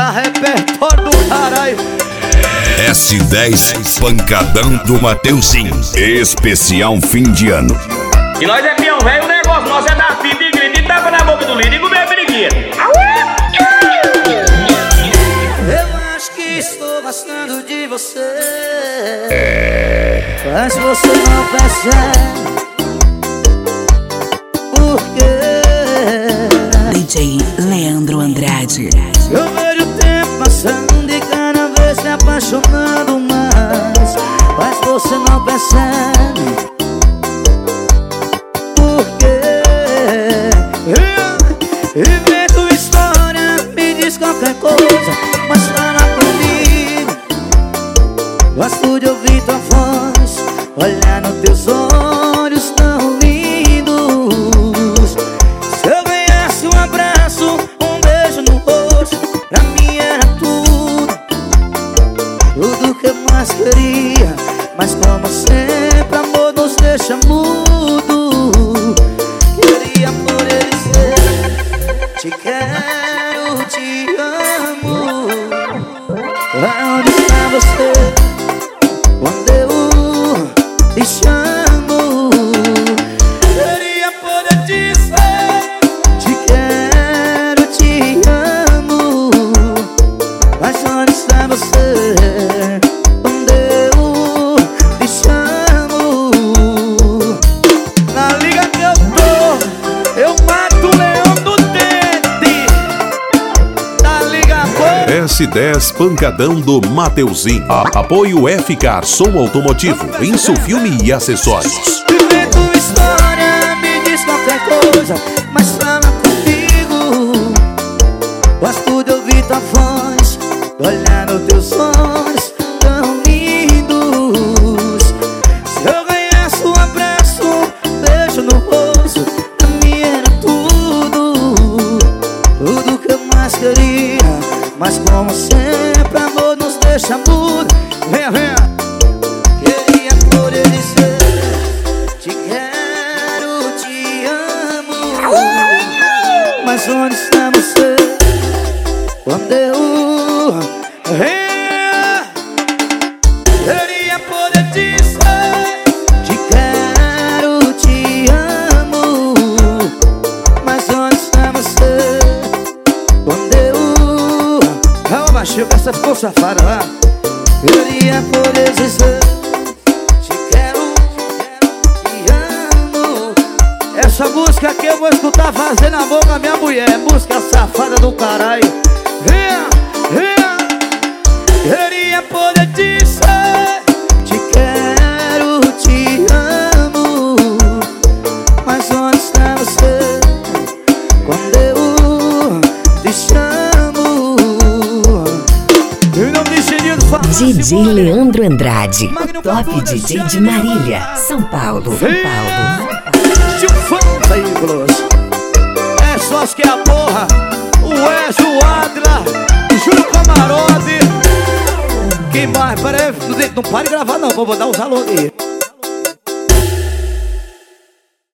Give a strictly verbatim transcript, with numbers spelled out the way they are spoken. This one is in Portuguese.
Tá repertório do caralho. S dez Pancadão do Mateuzinho, especial fim de ano. E nós é peão velho, o negócio nosso é dar fita e grita e tapa na boca do líder e comer a periquita. Eu acho que estou gostando de você, mas você não percebe. Por quê? D J Leandro Andrade. Eu vejo o tempo passando e cada vez me apaixonando mais, mas você não percebe. Por quê? Invento história, me diz qualquer coisa, mas fala comigo. Gosto de ouvir tua voz, olhar nos teus olhos tão lindos. Se eu ganhasse um abraço, um beijo no rosto, pra mim era tudo, tudo que eu mais queria. Mas como sempre, amor nos deixa mudo. Queria poder dizer: te quero, te amo. Onde está você quando eu te chamo? Queria poder dizer: te quero, te amo. Mas onde está você quando eu te chamo? Na liga que eu tô, eu mato o leão do dente. Na liga boa. S dez Pancadão do Mateuzinho. A- Apoio F K Som Automotivo, Insufilme e Acessórios. Invento história, me diz qualquer coisa, mas fala comigo. Gosto de ouvir tua voz, olhar nos teus olhos tão lindos. Se eu ganhasse um abraço, um beijo no rosto, pra mim era tudo, tudo que eu mais queria. Mas como sempre, amor nos deixa mudo. Venha, venha. Queria poder dizer: te quero, te amo. Mas onde está você quando eu venha? Queria poder dizer: te quero, te amo. Mas onde está você quando eu... Calma, baixinho, que essa ficou safada lá. Queria poder dizer: te quero, te amo. Essa música aqui eu vou escutar fazendo amor com a minha mulher. Música safada do caralho. Venha, venha. Queria poder dizer: te quero, te amo. Mas onde está você quando eu te chamo? Em nome de Genildo, fala D J Leandro Andrade, o top D J de Marília, São Paulo, São Paulo. Veículos. É só os que é a porra. O Wes, o Adra, o Júlio Camarote. Quem mais? Pera aí, não pare de gravar não, vou dar uns alô aqui.